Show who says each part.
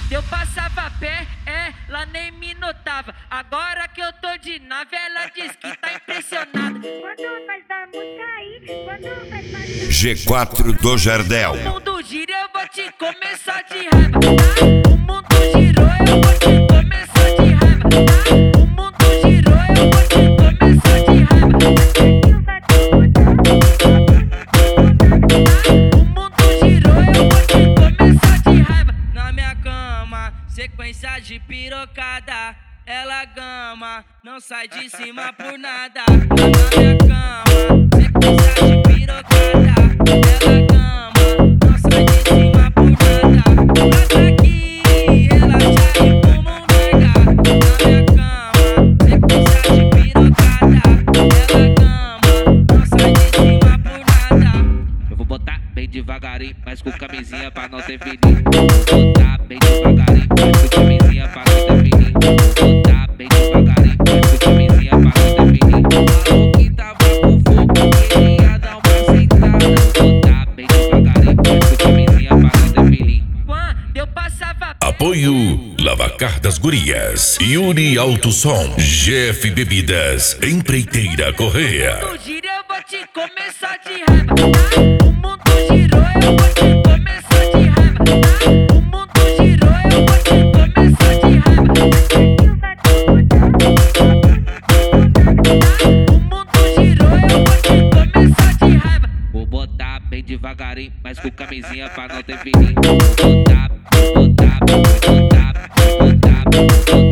Speaker 1: eu passava a pé, ela nem me notava. Agora que eu tô de nave, ela diz que tá impressionada.
Speaker 2: Quando faz da música aí, quando faz da...
Speaker 3: G4 do Jardel.
Speaker 1: O mundo gira, eu vou te comer só de raiva. O mundo girou, eu vou te comer só de raiva. O mundo girou, eu vou te comer só de raiva. O mundo girou, eu vou te comer só de raiva. Na minha cama, sequência de pirocada. Ela gama, não sai de cima por nada. Na minha cama, sequência de pirocada. Ela gama, não sai de cima por nada. Bota aqui, relaxa e como um larga. Na minha cama, sequência de pirocada. Ela gama, não sai de cima por nada. Eu vou botar bem devagarinho, mas com camisinha pra não ter fininho. Vou botar bem devagarinho, mas com camisinha pra não ter fininho. Vou botar bem devagarinho, mas com camisinha pra não ter fininho. Falou que tava com fogo, queria dar uma sentada. Vou botar bem devagarinho, mas com camisinha pra não ter fininho. Quando eu passava...
Speaker 3: Apoio Lavacar das Gurias, Yuri Alto Som, GF Bebidas, Empreiteira Correia.
Speaker 1: O mundo gira, eu vou te comer só de raiva. O mundo girou, eu vou te comer só de raiva. O mundo girou, eu vou te comer só de raiva. O mundo girou, eu vou te comer só de raiva. Vou botar bem devagarinho, mas com camisinha pra não ter fininho. Vou botar,